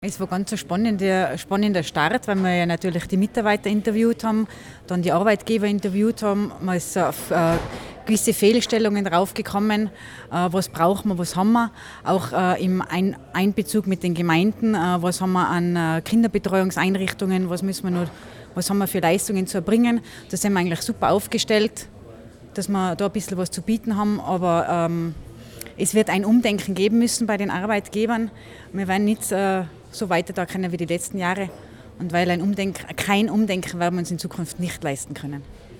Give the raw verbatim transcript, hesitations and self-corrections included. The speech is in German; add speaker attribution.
Speaker 1: Es war ganz ein spannender, spannender Start, weil wir ja natürlich die Mitarbeiter interviewt haben, dann die Arbeitgeber interviewt haben. Man ist auf äh, gewisse Fehlstellungen draufgekommen, äh, was brauchen wir, was haben wir. Auch äh, im Ein- Einbezug mit den Gemeinden, äh, was haben wir an äh, Kinderbetreuungseinrichtungen, was, müssen wir noch, was haben wir für Leistungen zu erbringen. Da sind wir eigentlich super aufgestellt, dass wir da ein bisschen was zu bieten haben, aber ähm, es wird ein Umdenken geben müssen bei den Arbeitgebern. Wir werden nicht äh, so weiter da können wie die letzten Jahre. Und weil ein Umdenken, kein Umdenken werden wir uns in Zukunft nicht leisten können.